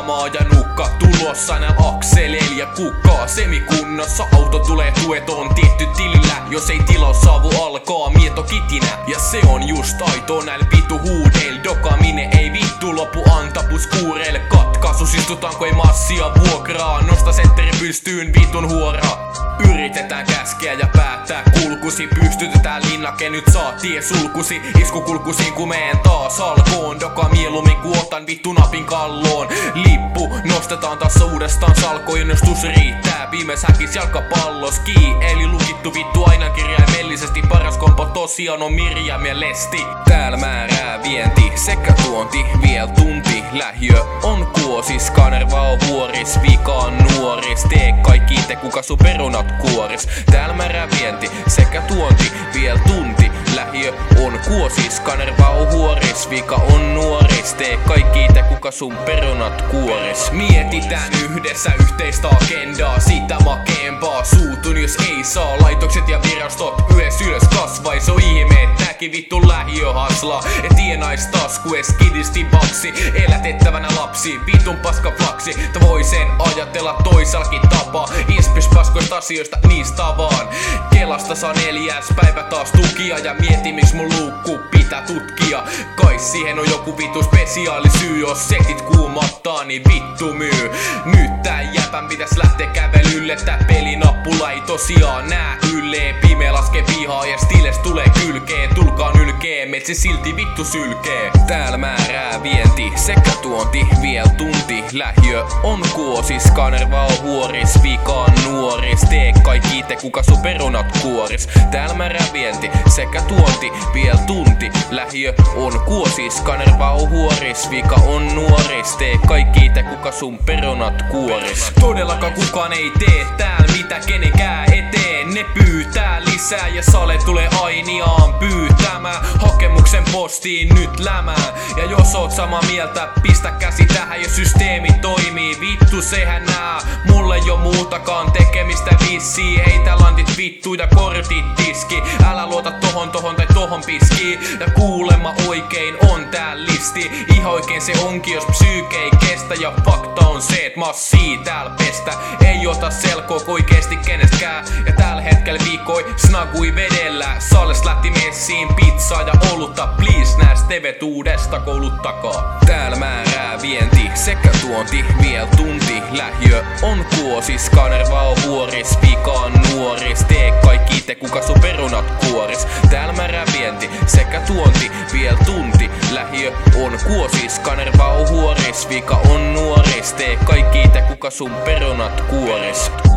kamaa ja nukka. Tulossa nää akseleilla ja kukkaa semikunnossa. Auto tulee tueton tietty tilillä. Jos ei tilaus saavu alkaa mieto kitinä. Ja se on just aito näil vitu huudeil. Dokamine ei vittu lopu antapus kuureille. Katkaisus istutaanko ei massia vuokraa. Nosta sentteri pystyyn vitun huoraa. Yritetään käskeä ja päättää kulkusi. Pystytetään linnake, nyt saa tie sulkusi. Iskukulkusiin kumeen taas alkoon. Doka mieluummin ku otan vittu napin kalloon. Lippu nostetaan taas uudestaan salkoon. Innostus riittää viimeis häkis jalkapalloski. Eli lukittu vittu aina kirjaimellisesti. Paras kompo tosiaan on Mirjam Lesti. Täällä määrää vienti sekä tuonti viel tunti. Lähiö on kuosis, kanerva on vuoris. Vika on nuoris, tee kaikki ite kuka sun perunat kuoris. Täällä määrää vienti sekä tuonti viel tunti. Lähiö on kuosis, kanerva on huoris. Vika on nuoris, tee kaikki ite kuka sun perunat kuoris. Mietitään yhdessä yhteistä agendaa, sitä makeempaa. Suutun jos ei saa, laitokset ja virastot yhdessä ylös kasvais. On ihme et nääkin vittu lähiö haslaa. Et tienais tasku es kidisti baksi. Elätettävänä lapsi, vitun paska flaksi. Voisen ajatella toisallakin tapaa. Inspis paskoista asioista niistä vaan. Kelasta saa 4. päivä taas tukia. Ja mieti miks mun luukku pitää tutkia. Kai siihen on joku vittu spesiaali syy. Jos setit kuumattaa niin vittu myy. Nyt tää jäpän pitäis lähteä kävelylle. Tää pelinappula ei tosiaan nää yllee. Pime laske vihaa ja stiles tulee kylkeen. Tulkaan ylkeen, meet se silti vittu sylkee. Täällä määrää vienti sekä tuonti viel tunti. Lähiö on kuosis, kanerva on huoris. Vika on nuoris, tee kaikki ite kuka sun perunat kuoris. Täällä määrää vienti sekä tuonti viel tunti. Lähiö on kuosis, kanerva on huoris. Vika on nuoris, tee kaikki ite kuka sun perunat kuoris. Todellakaan kukaan ei tee täällä mitä kenenkään eteen. Ne pyytää lisää ja sale tulee ainiaan pyytämään. Hakemuksen postiin nyt lämään. Ja jos oot samaa mieltä, pistä käsi tähän jos systeemi toimii. Vittu sehän nää, mulle jo muutakaan tekemistä vissiin. Heitä lantit vittu ja kortit tiski. Älä luota tohon tai tohon piskiin. Ja kuulemma oikein on tää listi. Ihan oikein se onkin jos psyyke ei kestä. Ja fakta on se et massii täällä pestä. Ei ota selkoa oikeesti kenestäkään. Ja tällä hetkellä viikoi snagui vedellä. Sales lähti messiin pizzaa ja olutta. Please nää stevet uudesta koulut takaa. Täällä määrää vienti sekä tuonti viel tunti. Lähiö on kuosis, kanerva on huoris. Vika on nuoris, tee kaikki ite kuka sun perunat kuoris. Täällä määrää vienti sekä tuonti viel tunti. Lähiö on kuosis, kanerva on huoris. Vika on nuoris, tee kaikki ite kuka sun perunat kuoris.